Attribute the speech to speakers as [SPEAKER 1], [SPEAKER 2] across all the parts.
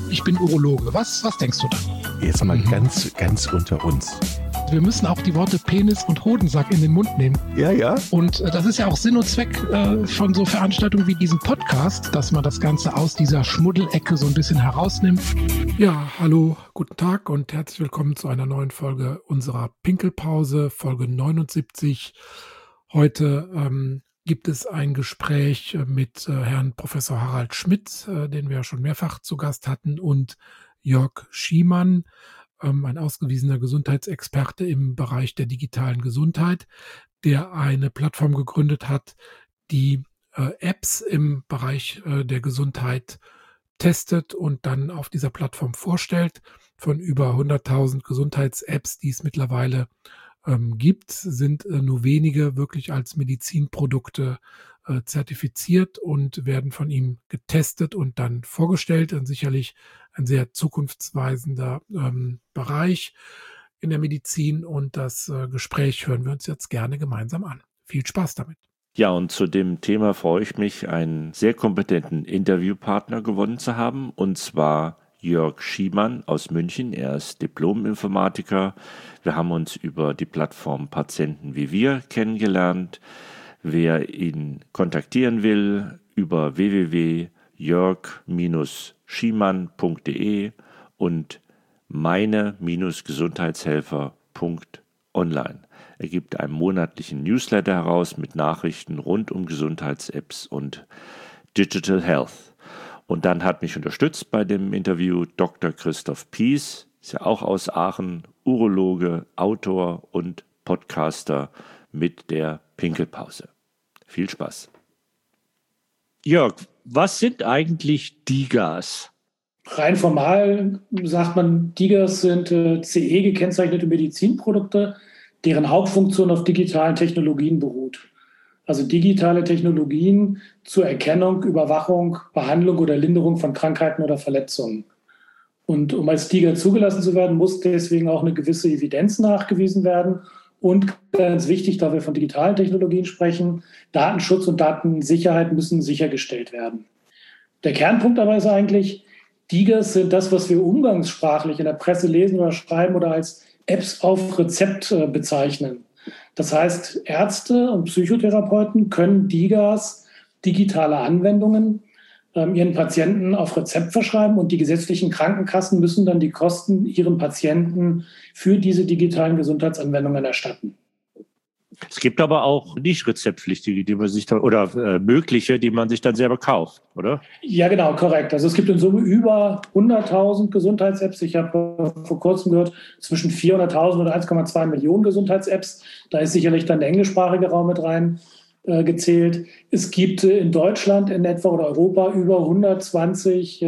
[SPEAKER 1] ich bin Urologe. Was denkst du da?
[SPEAKER 2] Jetzt mal ganz unter uns.
[SPEAKER 1] Wir müssen auch die Worte Penis und Hodensack in den Mund nehmen.
[SPEAKER 2] Ja.
[SPEAKER 1] Und das ist ja auch Sinn und Zweck von so Veranstaltungen wie diesem Podcast, dass man das Ganze aus dieser Schmuddelecke so ein bisschen herausnimmt. Ja, hallo, guten Tag und herzlich willkommen zu einer neuen Folge unserer Pinkelpause, Folge 79. Heute gibt es ein Gespräch mit Herrn Professor Harald Schmidt, den wir ja schon mehrfach zu Gast hatten, und Jörg Schiemann, ein ausgewiesener Gesundheitsexperte im Bereich der digitalen Gesundheit, der eine Plattform gegründet hat, die Apps im Bereich der Gesundheit testet und dann auf dieser Plattform vorstellt. Von über 100.000 Gesundheits-Apps, die es mittlerweile gibt, sind nur wenige wirklich als Medizinprodukte zertifiziert und werden von ihm getestet und dann vorgestellt. Und sicherlich ein sehr zukunftsweisender Bereich in der Medizin. Und das Gespräch hören wir uns jetzt gerne gemeinsam an. Viel Spaß damit.
[SPEAKER 3] Ja, und zu dem Thema freue ich mich, einen sehr kompetenten Interviewpartner gewonnen zu haben, und zwar Jörg Schiemann aus München. Er ist Diplom-Informatiker. Wir haben uns über die Plattform Patienten wie wir kennengelernt. Wer ihn kontaktieren will, über www.jörg-schiemann.de und meine-gesundheitshelfer.online. Er gibt einen monatlichen Newsletter heraus mit Nachrichten rund um Gesundheits-Apps und Digital Health. Und dann hat mich unterstützt bei dem Interview Dr. Christoph Pies, ist ja auch aus Aachen, Urologe, Autor und Podcaster mit der Pinkelpause. Viel Spaß. Jörg, was sind eigentlich DiGAs?
[SPEAKER 4] Rein formal sagt man, DiGAs sind CE gekennzeichnete Medizinprodukte, deren Hauptfunktion auf digitalen Technologien beruht. Also digitale Technologien zur Erkennung, Überwachung, Behandlung oder Linderung von Krankheiten oder Verletzungen. Und um als DiGA zugelassen zu werden, muss deswegen auch eine gewisse Evidenz nachgewiesen werden. Und ganz wichtig, da wir von digitalen Technologien sprechen, Datenschutz und Datensicherheit müssen sichergestellt werden. Der Kernpunkt aber ist eigentlich, DiGAs sind das, was wir umgangssprachlich in der Presse lesen oder schreiben oder als Apps auf Rezept bezeichnen. Das heißt, Ärzte und Psychotherapeuten können DiGAs, digitale Anwendungen, ihren Patienten auf Rezept verschreiben, und die gesetzlichen Krankenkassen müssen dann die Kosten ihren Patienten für diese digitalen Gesundheitsanwendungen erstatten.
[SPEAKER 3] Es gibt aber auch nicht rezeptpflichtige, die man sich da, oder mögliche, die man sich dann selber kauft, oder?
[SPEAKER 4] Ja, genau, korrekt. Also es gibt in Summe über 100.000 Gesundheits-Apps. Ich habe vor kurzem gehört, zwischen 400.000 und 1,2 Millionen Gesundheits-Apps. Da ist sicherlich dann der englischsprachige Raum mit rein gezählt. Es gibt in Deutschland in etwa oder Europa über 120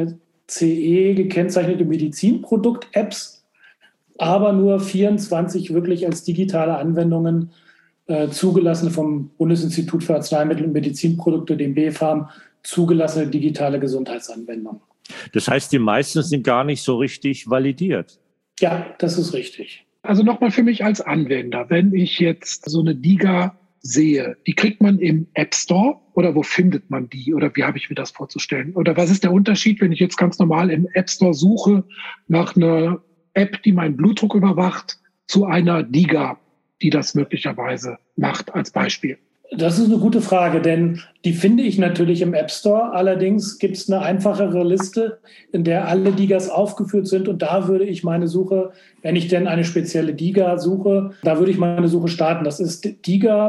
[SPEAKER 4] CE gekennzeichnete Medizinprodukt-Apps, aber nur 24 wirklich als digitale Anwendungen zugelassene, vom Bundesinstitut für Arzneimittel und Medizinprodukte, dem BfArM, zugelassene digitale Gesundheitsanwendungen.
[SPEAKER 3] Das heißt, die meisten sind gar nicht so richtig validiert.
[SPEAKER 4] Ja, das ist richtig.
[SPEAKER 1] Also nochmal für mich als Anwender, wenn ich jetzt so eine DiGA sehe, die kriegt man im App Store, oder wo findet man die, oder wie habe ich mir das vorzustellen? Oder was ist der Unterschied, wenn ich jetzt ganz normal im App Store suche nach einer App, die meinen Blutdruck überwacht, zu einer DiGA, die das möglicherweise macht, als Beispiel?
[SPEAKER 4] Das ist eine gute Frage, denn die finde ich natürlich im App Store. Allerdings gibt es eine einfachere Liste, in der alle DiGAs aufgeführt sind. Und da würde ich meine Suche, wenn ich denn eine spezielle DiGA suche, da würde ich meine Suche starten. Das ist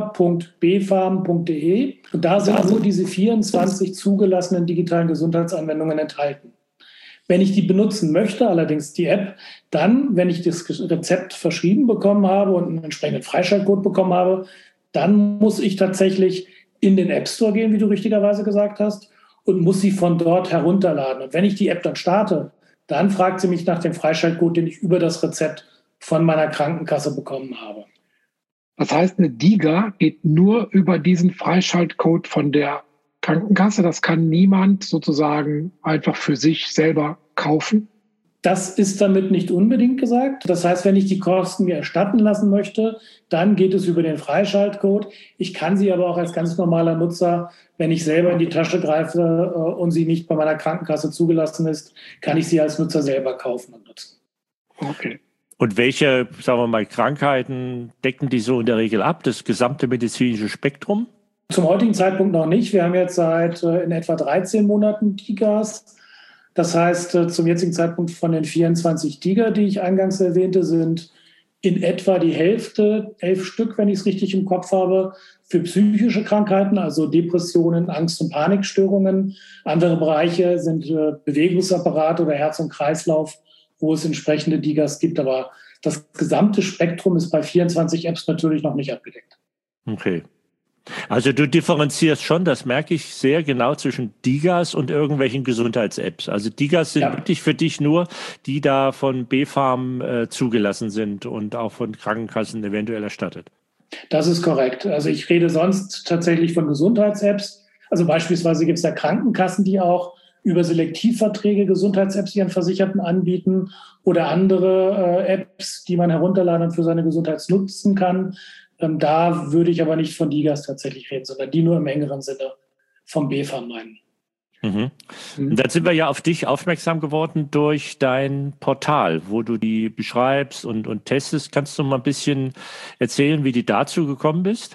[SPEAKER 4] diga.bfarm.de. Und da sind nur diese 24 zugelassenen digitalen Gesundheitsanwendungen enthalten. Wenn ich die benutzen möchte, allerdings die App, dann, wenn ich das Rezept verschrieben bekommen habe und einen entsprechenden Freischaltcode bekommen habe, dann muss ich tatsächlich in den App Store gehen, wie du richtigerweise gesagt hast, und muss sie von dort herunterladen. Und wenn ich die App dann starte, dann fragt sie mich nach dem Freischaltcode, den ich über das Rezept von meiner Krankenkasse bekommen habe.
[SPEAKER 1] Das heißt, eine DiGA geht nur über diesen Freischaltcode von der Krankenkasse. Das kann niemand sozusagen einfach für sich selber kaufen.
[SPEAKER 4] Das ist damit nicht unbedingt gesagt. Das heißt, wenn ich die Kosten mir erstatten lassen möchte, dann geht es über den Freischaltcode. Ich kann sie aber auch als ganz normaler Nutzer, wenn ich selber in die Tasche greife und sie nicht bei meiner Krankenkasse zugelassen ist, kann ich sie als Nutzer selber kaufen und nutzen.
[SPEAKER 1] Okay.
[SPEAKER 3] Und welche, sagen wir mal, Krankheiten decken die so in der Regel ab? Das gesamte medizinische Spektrum?
[SPEAKER 4] Zum heutigen Zeitpunkt noch nicht. Wir haben jetzt seit in etwa 13 Monaten DIGAs. Das heißt, zum jetzigen Zeitpunkt von den 24 DIGA, die ich eingangs erwähnte, sind in etwa die Hälfte, 11 Stück, wenn ich es richtig im Kopf habe, für psychische Krankheiten, also Depressionen, Angst- und Panikstörungen. Andere Bereiche sind Bewegungsapparat oder Herz und Kreislauf, wo es entsprechende DIGAs gibt. Aber das gesamte Spektrum ist bei 24 Apps natürlich noch nicht abgedeckt.
[SPEAKER 3] Okay. Also du differenzierst schon, das merke ich sehr genau, zwischen DIGAs und irgendwelchen Gesundheits-Apps. Also DIGAs sind wirklich für dich nur, die da von BfArM zugelassen sind und auch von Krankenkassen eventuell erstattet. Das
[SPEAKER 4] ist korrekt. Also ich rede sonst tatsächlich von Gesundheits-Apps. Also beispielsweise gibt es ja Krankenkassen, die auch über Selektivverträge Gesundheits-Apps ihren Versicherten anbieten oder andere Apps, die man herunterladen und für seine Gesundheit nutzen kann. Da würde ich aber nicht von DIGAs tatsächlich reden, sondern die nur im engeren Sinne vom BfArM meinen.
[SPEAKER 3] Und dann sind wir ja auf dich aufmerksam geworden durch dein Portal, wo du die beschreibst und testest. Kannst du mal ein bisschen erzählen, wie du dazu gekommen bist?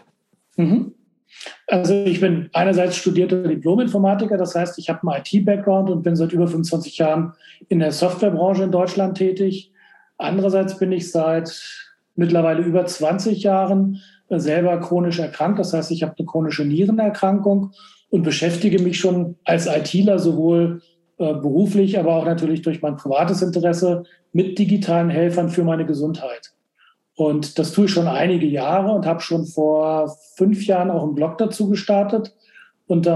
[SPEAKER 4] Also ich bin einerseits studierter Diplom-Informatiker, das heißt, ich habe einen IT-Background und bin seit über 25 Jahren in der Softwarebranche in Deutschland tätig. Andererseits bin ich seit mittlerweile über 20 Jahren selber chronisch erkrankt. Das heißt, ich habe eine chronische Nierenerkrankung und beschäftige mich schon als ITler sowohl beruflich, aber auch natürlich durch mein privates Interesse mit digitalen Helfern für meine Gesundheit. Und das tue ich schon einige Jahre und habe schon vor 5 Jahren auch einen Blog dazu gestartet unter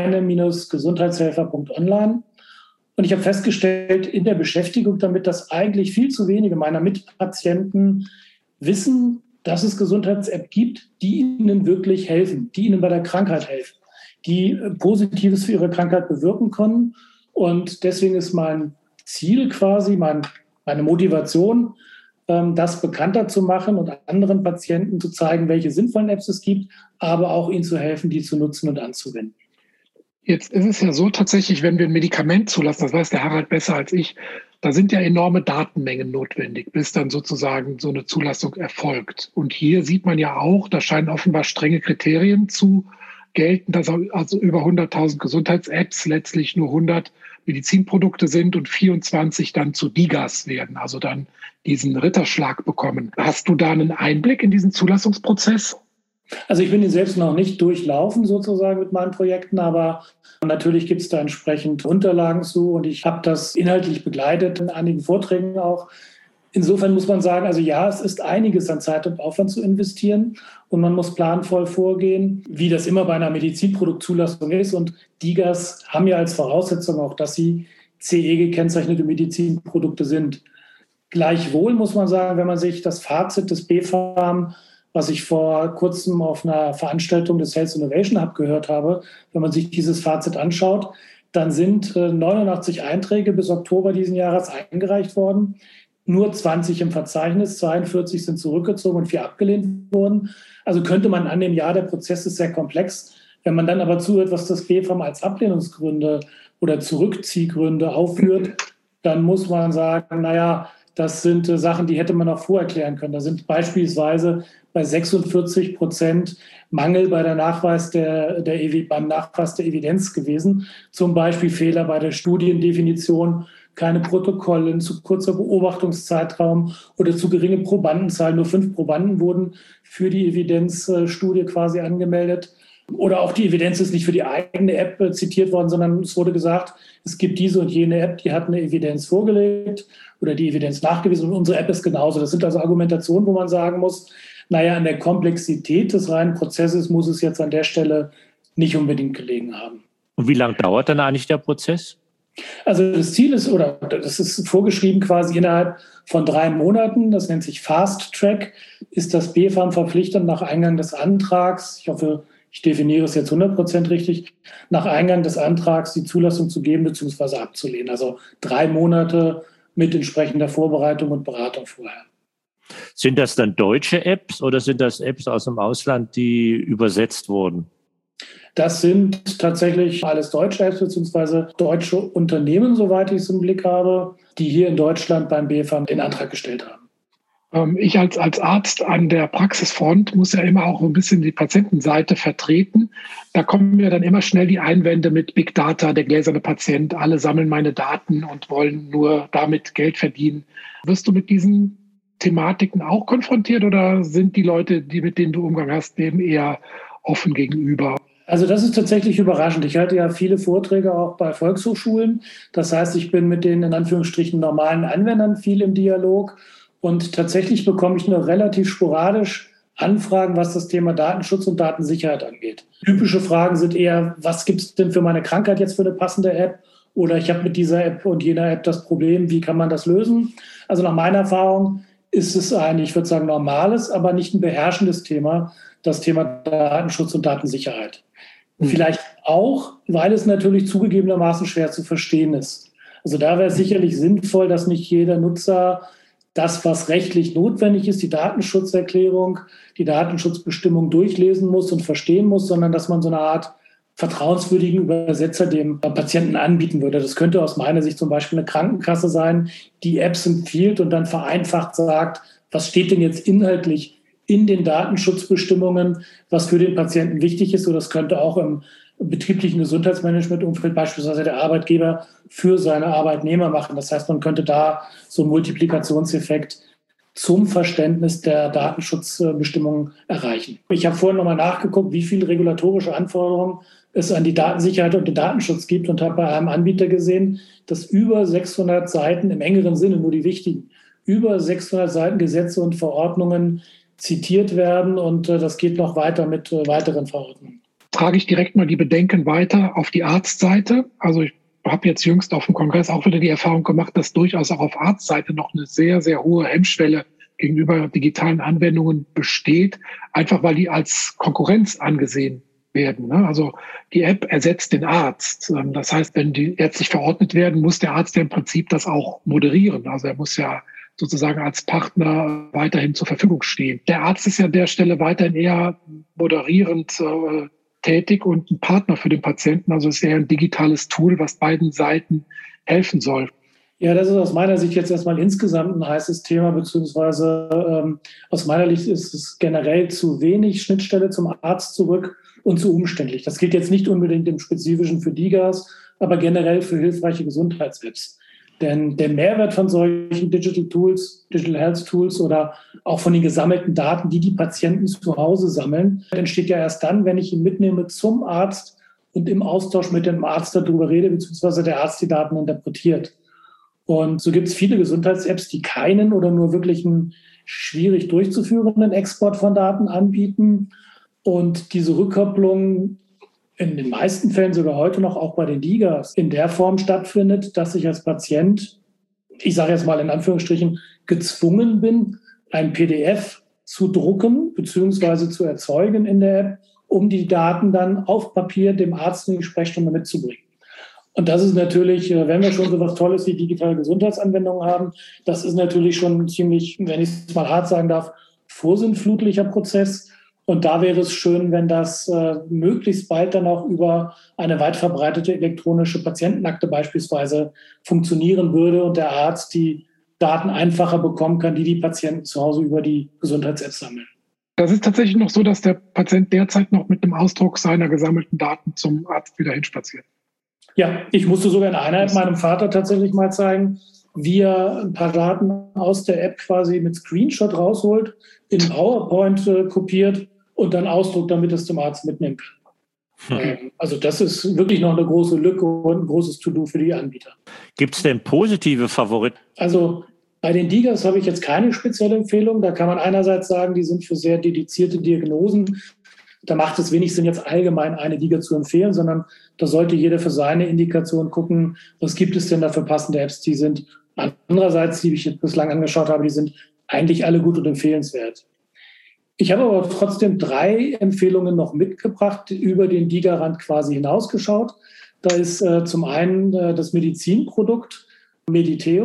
[SPEAKER 4] meine-gesundheitshelfer.online. Und ich habe festgestellt in der Beschäftigung damit, dass eigentlich viel zu wenige meiner Mitpatienten wissen, dass es Gesundheits-App gibt, die ihnen wirklich helfen, die ihnen bei der Krankheit helfen, die Positives für ihre Krankheit bewirken können. Und deswegen ist mein Ziel quasi, meine Motivation, das bekannter zu machen und anderen Patienten zu zeigen, welche sinnvollen Apps es gibt, aber auch ihnen zu helfen, die zu nutzen und anzuwenden.
[SPEAKER 1] Jetzt ist es ja so tatsächlich, wenn wir ein Medikament zulassen, das weiß der Harald besser als ich, da sind ja enorme Datenmengen notwendig, bis dann sozusagen so eine Zulassung erfolgt. Und hier sieht man ja auch, da scheinen offenbar strenge Kriterien zu gelten, dass also über 100.000 Gesundheits-Apps letztlich nur 100 Medizinprodukte sind und 24 dann zu DIGAs werden, also dann diesen Ritterschlag bekommen. Hast du da einen Einblick in diesen Zulassungsprozess?
[SPEAKER 4] Also ich bin ihn selbst noch nicht durchlaufen sozusagen mit meinen Projekten, aber natürlich gibt es da entsprechend Unterlagen zu und ich habe das inhaltlich begleitet in einigen Vorträgen auch. Insofern muss man sagen, also ja, es ist einiges an Zeit und Aufwand zu investieren und man muss planvoll vorgehen, wie das immer bei einer Medizinproduktzulassung ist. Und DIGAs haben ja als Voraussetzung auch, dass sie CE-gekennzeichnete Medizinprodukte sind. Gleichwohl muss man sagen, wenn man sich das Fazit des BfArM, was ich vor kurzem auf einer Veranstaltung des Health Innovation Hub gehört habe, wenn man sich dieses Fazit anschaut, dann sind 89 Einträge bis Oktober diesen Jahres eingereicht worden. Nur 20 im Verzeichnis, 42 sind zurückgezogen und 4 abgelehnt wurden. Also könnte man annehmen, ja, der Prozess ist sehr komplex. Wenn man dann aber zuhört, was das BfArM als Ablehnungsgründe oder Zurückziehgründe aufführt, dann muss man sagen, naja, das sind Sachen, die hätte man auch vorerklären können. Da sind beispielsweise bei 46% Mangel bei beim Nachweis der Evidenz gewesen. Zum Beispiel Fehler bei der Studiendefinition, keine Protokolle, zu kurzer Beobachtungszeitraum oder zu geringe Probandenzahl. Nur 5 Probanden wurden für die Evidenzstudie quasi angemeldet. Oder auch die Evidenz ist nicht für die eigene App zitiert worden, sondern es wurde gesagt, es gibt diese und jene App, die hat eine Evidenz vorgelegt oder die Evidenz nachgewiesen und unsere App ist genauso. Das sind also Argumentationen, wo man sagen muss, naja, an der Komplexität des reinen Prozesses muss es jetzt an der Stelle nicht unbedingt gelegen haben.
[SPEAKER 3] Und wie lange dauert dann eigentlich der Prozess?
[SPEAKER 4] Also das Ziel ist, oder das ist vorgeschrieben quasi innerhalb von 3 Monaten, das nennt sich Fast Track, ist das BfArM verpflichtet nach Eingang des Antrags, ich hoffe, ich definiere es jetzt 100% richtig, nach Eingang des Antrags die Zulassung zu geben bzw. abzulehnen. Also 3 Monate mit entsprechender Vorbereitung und Beratung vorher.
[SPEAKER 3] Sind das dann deutsche Apps oder sind das Apps aus dem Ausland, die übersetzt wurden?
[SPEAKER 4] Das sind tatsächlich alles deutsche Apps bzw. deutsche Unternehmen, soweit ich es im Blick habe, die hier in Deutschland beim BfArM den Antrag gestellt haben.
[SPEAKER 1] Ich als Arzt an der Praxisfront muss ja immer auch ein bisschen die Patientenseite vertreten. Da kommen mir dann immer schnell die Einwände mit Big Data, der gläserne Patient, alle sammeln meine Daten und wollen nur damit Geld verdienen. Wirst du mit diesen Thematiken auch konfrontiert oder sind die Leute, mit denen du Umgang hast, dem eher offen gegenüber?
[SPEAKER 4] Also das ist tatsächlich überraschend. Ich halte ja viele Vorträge auch bei Volkshochschulen. Das heißt, ich bin mit den in Anführungsstrichen normalen Anwendern viel im Dialog. Und tatsächlich bekomme ich nur relativ sporadisch Anfragen, was das Thema Datenschutz und Datensicherheit angeht. Typische Fragen sind eher, was gibt es denn für meine Krankheit jetzt für eine passende App? Oder ich habe mit dieser App und jener App das Problem, wie kann man das lösen? Also nach meiner Erfahrung ist es ein, ich würde sagen, normales, aber nicht ein beherrschendes Thema, das Thema Datenschutz und Datensicherheit. Vielleicht auch, weil es natürlich zugegebenermaßen schwer zu verstehen ist. Also da wäre es sicherlich sinnvoll, dass nicht jeder Nutzer das, was rechtlich notwendig ist, die Datenschutzerklärung, die Datenschutzbestimmung durchlesen muss und verstehen muss, sondern dass man so eine Art vertrauenswürdigen Übersetzer dem Patienten anbieten würde. Das könnte aus meiner Sicht zum Beispiel eine Krankenkasse sein, die Apps empfiehlt und dann vereinfacht sagt, was steht denn jetzt inhaltlich in den Datenschutzbestimmungen, was für den Patienten wichtig ist. Oder das könnte auch im betrieblichen Gesundheitsmanagement-Umfeld beispielsweise der Arbeitgeber für seine Arbeitnehmer machen. Das heißt, man könnte da so einen Multiplikationseffekt zum Verständnis der Datenschutzbestimmungen erreichen. Ich habe vorhin nochmal nachgeguckt, wie viele regulatorische Anforderungen es an die Datensicherheit und den Datenschutz gibt und habe bei einem Anbieter gesehen, dass über 600 Seiten, im engeren Sinne nur die wichtigen, über 600 Seiten Gesetze und Verordnungen zitiert werden und das geht noch weiter mit weiteren Verordnungen.
[SPEAKER 1] Trage ich direkt mal die Bedenken weiter auf die Arztseite. Also ich habe jetzt jüngst auf dem Kongress auch wieder die Erfahrung gemacht, dass durchaus auch auf Arztseite noch eine sehr, sehr hohe Hemmschwelle gegenüber digitalen Anwendungen besteht, einfach weil die als Konkurrenz angesehen werden. Also die App ersetzt den Arzt. Das heißt, wenn die ärztlich verordnet werden, muss der Arzt ja im Prinzip das auch moderieren. Also er muss ja sozusagen als Partner weiterhin zur Verfügung stehen. Der Arzt ist ja an der Stelle weiterhin eher moderierend tätig und ein Partner für den Patienten. Also es ist eher ein digitales Tool, was beiden Seiten helfen soll.
[SPEAKER 4] Ja, das ist aus meiner Sicht jetzt erstmal insgesamt ein heißes Thema, beziehungsweise aus meiner Sicht ist es generell zu wenig Schnittstelle zum Arzt zurück und zu umständlich. Das gilt jetzt nicht unbedingt im Spezifischen für DiGAs, aber generell für hilfreiche Gesundheits-Apps. Denn der Mehrwert von solchen Digital Tools, Digital Health Tools oder auch von den gesammelten Daten, die die Patienten zu Hause sammeln, entsteht ja erst dann, wenn ich ihn mitnehme zum Arzt und im Austausch mit dem Arzt darüber rede, beziehungsweise der Arzt die Daten interpretiert. Und so gibt es viele Gesundheits-Apps, die keinen oder nur wirklich einen schwierig durchzuführenden Export von Daten anbieten. Und diese Rückkopplung in den meisten Fällen sogar heute noch auch bei den DiGAs in der Form stattfindet, dass ich als Patient, ich sage jetzt mal in Anführungsstrichen, gezwungen bin, ein PDF zu drucken bzw. zu erzeugen in der App, um die Daten dann auf Papier dem Arzt in die Sprechstunde mitzubringen. Und das ist natürlich, wenn wir schon so was Tolles wie digitale Gesundheitsanwendungen haben, das ist natürlich schon ein ziemlich, wenn ich es mal hart sagen darf, vorsinnflutlicher Prozess. Und da wäre es schön, wenn das möglichst bald dann auch über eine weit verbreitete elektronische Patientenakte beispielsweise funktionieren würde und der Arzt die Daten einfacher bekommen kann, die Patienten zu Hause über die Gesundheits-App sammeln.
[SPEAKER 1] Das ist tatsächlich noch so, dass der Patient derzeit noch mit einem Ausdruck seiner gesammelten Daten zum Arzt wieder hinspaziert.
[SPEAKER 4] Ja, ich musste sogar in einer App meinem Vater tatsächlich mal zeigen, wie er ein paar Daten aus der App quasi mit Screenshot rausholt, in PowerPoint kopiert und dann ausdruckt, damit es zum Arzt mitnehmen kann. Also das ist wirklich noch eine große Lücke und ein großes To-Do für die Anbieter.
[SPEAKER 3] Gibt es denn positive Favoriten?
[SPEAKER 4] Also bei den DiGAs habe ich jetzt keine spezielle Empfehlung. Da kann man einerseits sagen, die sind für sehr dedizierte Diagnosen. Da macht es wenig Sinn, jetzt allgemein eine DiGA zu empfehlen, sondern da sollte jeder für seine Indikation gucken, was gibt es denn da für passende Apps, die sind andererseits, die ich jetzt bislang angeschaut habe, die sind eigentlich alle gut und empfehlenswert. Ich habe aber trotzdem 3 Empfehlungen noch mitgebracht, über den DiGA-Rand quasi hinausgeschaut. Da ist zum einen das Medizinprodukt Mediteo,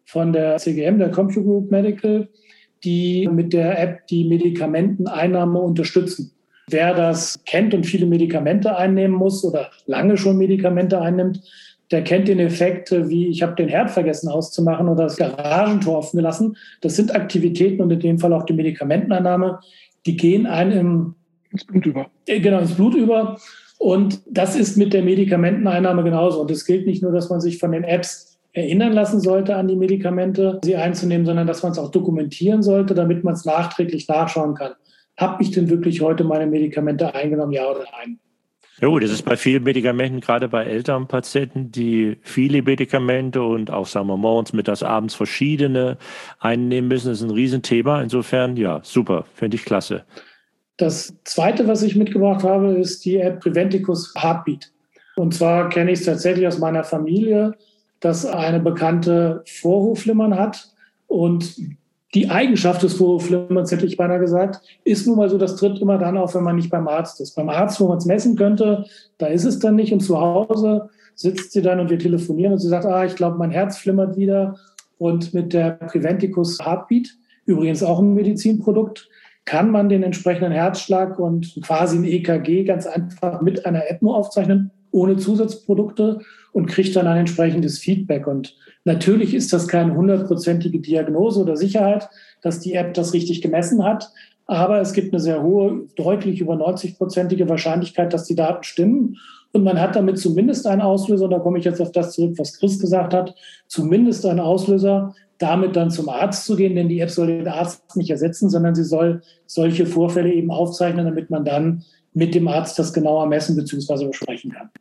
[SPEAKER 4] von der CGM, der Computer Group Medical, die mit der App die Medikamenteneinnahme unterstützen. Wer das kennt und viele Medikamente einnehmen muss oder lange schon Medikamente einnimmt, der kennt den Effekt, wie ich habe den Herd vergessen auszumachen oder das Garagentor offen gelassen. Das sind Aktivitäten und in dem Fall auch die Medikamenteneinnahme, die gehen einem
[SPEAKER 1] ins Blut über.
[SPEAKER 4] Genau, ins Blut über. Und das ist mit der Medikamenteneinnahme genauso. Und es gilt nicht nur, dass man sich von den Apps erinnern lassen sollte, an die Medikamente, sie einzunehmen, sondern dass man es auch dokumentieren sollte, damit man es nachträglich nachschauen kann. Habe ich denn wirklich heute meine Medikamente eingenommen, ja oder nein?
[SPEAKER 3] Jo, das ist bei vielen Medikamenten, gerade bei älteren Patienten, die viele Medikamente und auch, sagen wir, morgens, mittags, abends verschiedene einnehmen müssen. Das ist ein Riesenthema. Insofern, ja, super, finde ich klasse.
[SPEAKER 4] Das Zweite, was ich mitgebracht habe, ist die App Preventicus Heartbeat. Und zwar kenne ich es tatsächlich aus meiner Familie, dass eine Bekannte Vorhofflimmern hat. Und die Eigenschaft des Vorhofflimmerns, hätte ich beinahe gesagt, ist nun mal so, das tritt immer dann auf, wenn man nicht beim Arzt ist. Beim Arzt, wo man es messen könnte, da ist es dann nicht. Und zu Hause sitzt sie dann und wir telefonieren und sie sagt, ich glaube, mein Herz flimmert wieder. Und mit der Preventicus Heartbeat, übrigens auch ein Medizinprodukt, kann man den entsprechenden Herzschlag und quasi ein EKG ganz einfach mit einer App nur aufzeichnen, ohne Zusatzprodukte und kriegt dann ein entsprechendes Feedback. Und natürlich ist das keine 100%ige Diagnose oder Sicherheit, dass die App das richtig gemessen hat. Aber es gibt eine sehr hohe, deutlich über 90%ige Wahrscheinlichkeit, dass die Daten stimmen. Und man hat damit zumindest einen Auslöser, und da komme ich jetzt auf das zurück, was Chris gesagt hat, zumindest einen Auslöser, damit dann zum Arzt zu gehen, denn die App soll den Arzt nicht ersetzen, sondern sie soll solche Vorfälle eben aufzeichnen, damit man dann mit dem Arzt das genauer messen bzw. besprechen kann.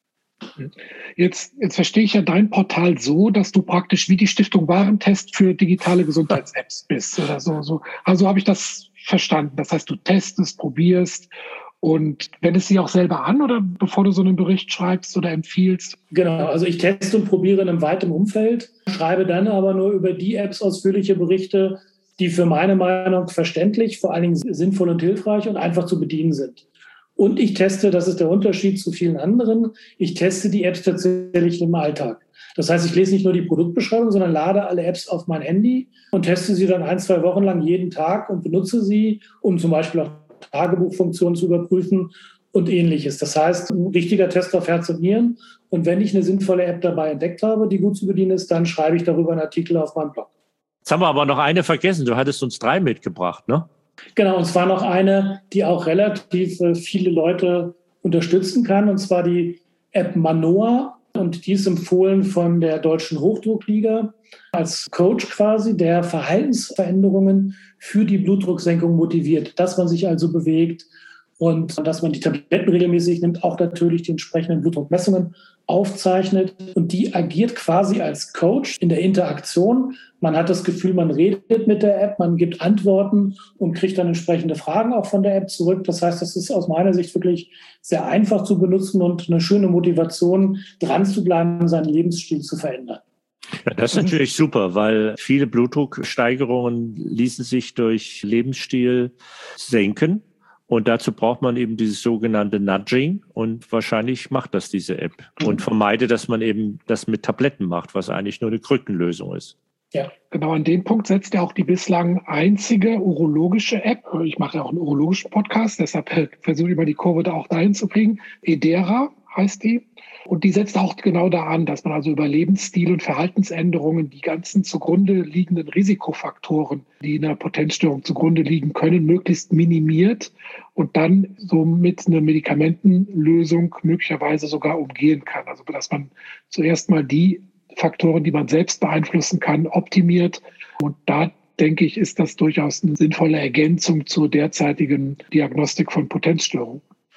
[SPEAKER 1] Jetzt verstehe ich ja dein Portal so, dass du praktisch wie die Stiftung Warentest für digitale Gesundheits-Apps bist oder so. Also habe ich das verstanden. Das heißt, du testest, probierst und wendest sie auch selber an oder bevor du so einen Bericht schreibst oder empfiehlst?
[SPEAKER 4] Genau, also ich teste und probiere in einem weiten Umfeld, schreibe dann aber nur über die Apps ausführliche Berichte, die für meine Meinung verständlich, vor allen Dingen sinnvoll und hilfreich und einfach zu bedienen sind. Und ich teste, das ist der Unterschied zu vielen anderen, ich teste die Apps tatsächlich im Alltag. Das heißt, ich lese nicht nur die Produktbeschreibung, sondern lade alle Apps auf mein Handy und teste sie dann 1-2 Wochen lang jeden Tag und benutze sie, um zum Beispiel auch Tagebuchfunktionen zu überprüfen und Ähnliches. Das heißt, ein richtiger Test auf Herz und Nieren. Und wenn ich eine sinnvolle App dabei entdeckt habe, die gut zu bedienen ist, dann schreibe ich darüber einen Artikel auf meinem Blog.
[SPEAKER 3] Jetzt haben wir aber noch eine vergessen. Du hattest uns 3 mitgebracht, ne?
[SPEAKER 4] Genau, und zwar noch eine, die auch relativ viele Leute unterstützen kann, und zwar die App Manoa. Und die ist empfohlen von der Deutschen Hochdruckliga als Coach quasi, der Verhaltensveränderungen für die Blutdrucksenkung motiviert. Dass man sich also bewegt und dass man die Tabletten regelmäßig nimmt, auch natürlich die entsprechenden Blutdruckmessungen aufzeichnet. Und die agiert quasi als Coach in der Interaktion. Man hat das Gefühl, man redet mit der App, man gibt Antworten und kriegt dann entsprechende Fragen auch von der App zurück. Das heißt, das ist aus meiner Sicht wirklich sehr einfach zu benutzen und eine schöne Motivation, dran zu bleiben, seinen Lebensstil zu verändern.
[SPEAKER 3] Ja, das ist natürlich super, weil viele Blutdrucksteigerungen ließen sich durch Lebensstil senken. Und dazu braucht man eben dieses sogenannte Nudging und wahrscheinlich macht das diese App und vermeidet, dass man eben das mit Tabletten macht, was eigentlich nur eine Krückenlösung ist.
[SPEAKER 1] Ja, genau an den Punkt setzt ja auch die bislang einzige urologische App. Ich mache ja auch einen urologischen Podcast, deshalb versuche ich immer die Kurve da auch dahin zu kriegen. Edera heißt die. Und die setzt auch genau da an, dass man also über Lebensstil und Verhaltensänderungen die ganzen zugrunde liegenden Risikofaktoren, die einer Potenzstörung zugrunde liegen können, möglichst minimiert und dann so mit einer Medikamentenlösung möglicherweise sogar umgehen kann. Also dass man zuerst mal die Faktoren, die man selbst beeinflussen kann, optimiert. Und da denke ich, ist das durchaus eine sinnvolle Ergänzung zur derzeitigen Diagnostik von Potenzstörungen.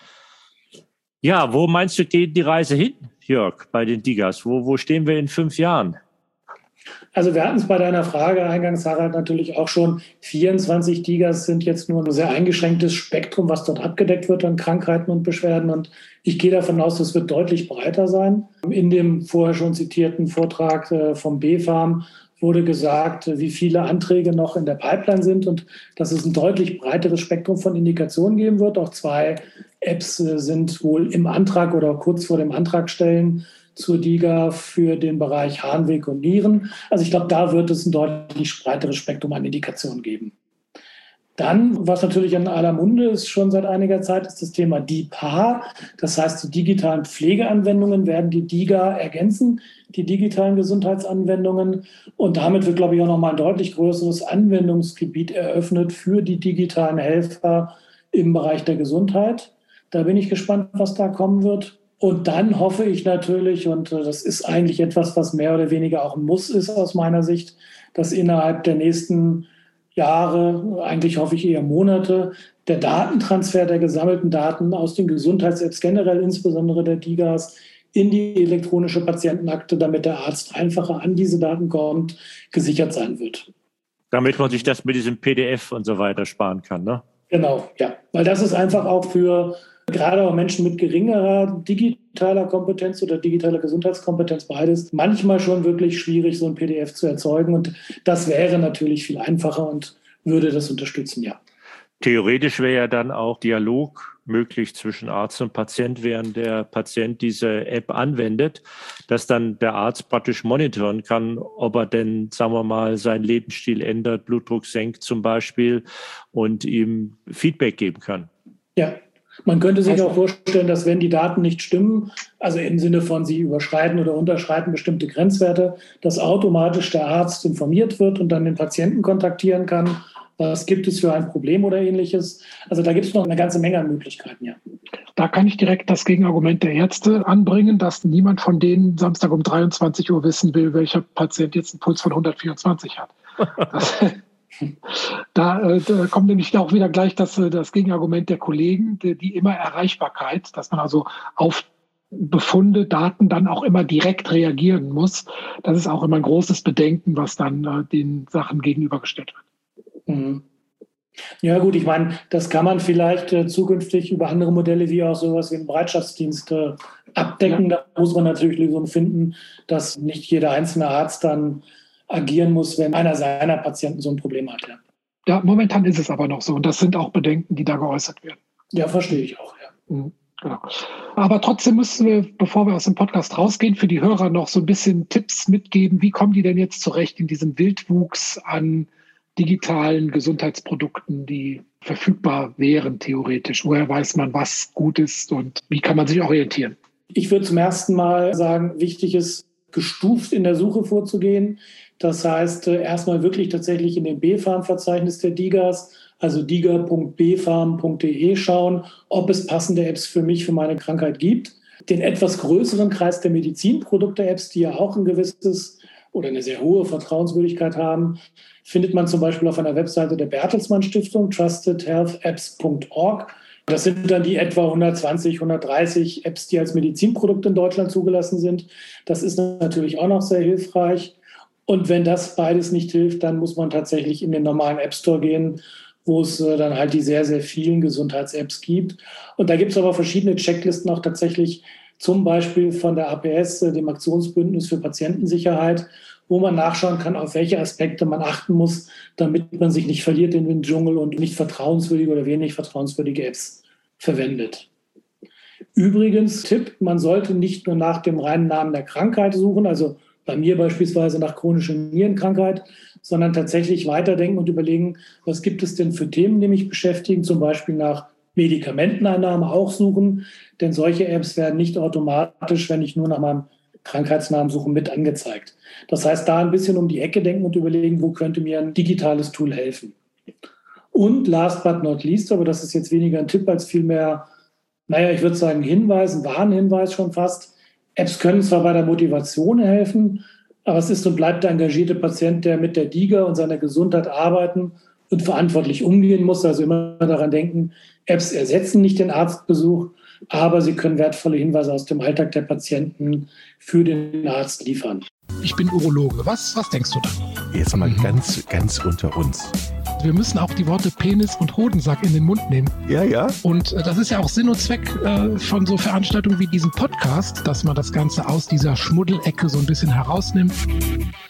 [SPEAKER 3] Ja, wo meinst du, geht die Reise hin, Jörg, bei den Digas? Wo stehen wir in 5 Jahren?
[SPEAKER 4] Also wir hatten es bei deiner Frage eingangs, Harald, natürlich auch schon. 24 Digas sind jetzt nur ein sehr eingeschränktes Spektrum, was dort abgedeckt wird an Krankheiten und Beschwerden. Und ich gehe davon aus, das wird deutlich breiter sein. In dem vorher schon zitierten Vortrag vom BfArM wurde gesagt, wie viele Anträge noch in der Pipeline sind und dass es ein deutlich breiteres Spektrum von Indikationen geben wird. Auch 2 Apps sind wohl im Antrag oder kurz vor dem Antrag stellen zur DiGA für den Bereich Harnweg und Nieren. Also ich glaube, da wird es ein deutlich breiteres Spektrum an Indikationen geben. Dann, was natürlich in aller Munde ist schon seit einiger Zeit, ist das Thema DiPA. Das heißt, die digitalen Pflegeanwendungen werden die DiGA ergänzen, die digitalen Gesundheitsanwendungen. Und damit wird, glaube ich, auch nochmal ein deutlich größeres Anwendungsgebiet eröffnet für die digitalen Helfer im Bereich der Gesundheit. Da bin ich gespannt, was da kommen wird. Und dann hoffe ich natürlich, und das ist eigentlich etwas, was mehr oder weniger auch ein Muss ist aus meiner Sicht, dass innerhalb der nächsten Jahre, eigentlich hoffe ich eher Monate, der Datentransfer der gesammelten Daten aus den Gesundheits-Apps generell, insbesondere der DiGAs, in die elektronische Patientenakte, damit der Arzt einfacher an diese Daten kommt, gesichert sein wird.
[SPEAKER 3] Damit man sich das mit diesem PDF und so weiter sparen kann, ne?
[SPEAKER 4] Genau, ja. Weil das ist einfach auch für gerade auch Menschen mit geringerer digitaler Kompetenz oder digitaler Gesundheitskompetenz, beides, manchmal schon wirklich schwierig, so ein PDF zu erzeugen. Und das wäre natürlich viel einfacher und würde das unterstützen, ja.
[SPEAKER 3] Theoretisch wäre ja dann auch Dialog möglich zwischen Arzt und Patient, während der Patient diese App anwendet, dass dann der Arzt praktisch monitoren kann, ob er denn, sagen wir mal, seinen Lebensstil ändert, Blutdruck senkt zum Beispiel und ihm Feedback geben kann.
[SPEAKER 4] Ja. Man könnte sich auch vorstellen, dass wenn die Daten nicht stimmen, also im Sinne von sie überschreiten oder unterschreiten bestimmte Grenzwerte, dass automatisch der Arzt informiert wird und dann den Patienten kontaktieren kann. Was gibt es für ein Problem oder Ähnliches? Also da gibt es noch eine ganze Menge an Möglichkeiten, ja.
[SPEAKER 1] Da kann ich direkt das Gegenargument der Ärzte anbringen, dass niemand von denen Samstag um 23 Uhr wissen will, welcher Patient jetzt einen Puls von 124 hat. Da kommt nämlich auch wieder gleich das Gegenargument der Kollegen, die immer Erreichbarkeit, dass man also auf Befunde, Daten dann auch immer direkt reagieren muss. Das ist auch immer ein großes Bedenken, was dann den Sachen gegenübergestellt wird.
[SPEAKER 4] Mhm. Ja gut, ich meine, das kann man vielleicht zukünftig über andere Modelle wie auch sowas wie einen Bereitschaftsdienst abdecken. Ja. Da muss man natürlich Lösungen finden, dass nicht jeder einzelne Arzt dann agieren muss, wenn einer seiner Patienten so ein Problem hat. Ja.
[SPEAKER 1] Ja, momentan ist es aber noch so. Und das sind auch Bedenken, die da geäußert werden.
[SPEAKER 4] Ja, verstehe ich auch. Ja.
[SPEAKER 1] Genau. Aber trotzdem müssen wir, bevor wir aus dem Podcast rausgehen, für die Hörer noch so ein bisschen Tipps mitgeben. Wie kommen die denn jetzt zurecht in diesem Wildwuchs an digitalen Gesundheitsprodukten, die verfügbar wären theoretisch? Woher weiß man, was gut ist und wie kann man sich orientieren?
[SPEAKER 4] Ich würde zum ersten Mal sagen, wichtig ist, gestuft in der Suche vorzugehen. Das heißt, erstmal wirklich tatsächlich in dem BfArM-Verzeichnis der DiGAs, also diga.bfarm.de schauen, ob es passende Apps für mich, für meine Krankheit gibt. Den etwas größeren Kreis der Medizinprodukte-Apps, die ja auch ein gewisses oder eine sehr hohe Vertrauenswürdigkeit haben, findet man zum Beispiel auf einer Webseite der Bertelsmann Stiftung, trustedhealthapps.org. Das sind dann die etwa 120, 130 Apps, die als Medizinprodukt in Deutschland zugelassen sind. Das ist natürlich auch noch sehr hilfreich. Und wenn das beides nicht hilft, dann muss man tatsächlich in den normalen App Store gehen, wo es dann halt die sehr, sehr vielen Gesundheits-Apps gibt. Und da gibt es aber verschiedene Checklisten auch tatsächlich, zum Beispiel von der APS, dem Aktionsbündnis für Patientensicherheit, wo man nachschauen kann, auf welche Aspekte man achten muss, damit man sich nicht verliert in den Dschungel und nicht vertrauenswürdige oder wenig vertrauenswürdige Apps verwendet. Übrigens, Tipp, man sollte nicht nur nach dem reinen Namen der Krankheit suchen, also bei mir beispielsweise nach chronischer Nierenkrankheit, sondern tatsächlich weiterdenken und überlegen, was gibt es denn für Themen, die mich beschäftigen, zum Beispiel nach Medikamenteneinnahme auch suchen, denn solche Apps werden nicht automatisch, wenn ich nur nach meinem Krankheitsnamen suche, mit angezeigt. Das heißt, da ein bisschen um die Ecke denken und überlegen, wo könnte mir ein digitales Tool helfen. Und last but not least, aber das ist jetzt weniger ein Tipp als vielmehr, ich würde sagen Hinweis, ein Warnhinweis schon fast. Apps können zwar bei der Motivation helfen, aber es ist und bleibt der engagierte Patient, der mit der DiGA und seiner Gesundheit arbeiten und verantwortlich umgehen muss. Also immer daran denken, Apps ersetzen nicht den Arztbesuch, aber sie können wertvolle Hinweise aus dem Alltag der Patienten für den Arzt liefern.
[SPEAKER 1] Ich bin Urologe. Was denkst du da?
[SPEAKER 2] Jetzt mal ganz unter uns.
[SPEAKER 1] Wir müssen auch die Worte Penis und Hodensack in den Mund nehmen.
[SPEAKER 2] Ja.
[SPEAKER 1] Und das ist ja auch Sinn und Zweck von so Veranstaltungen wie diesem Podcast, dass man das Ganze aus dieser Schmuddelecke so ein bisschen herausnimmt.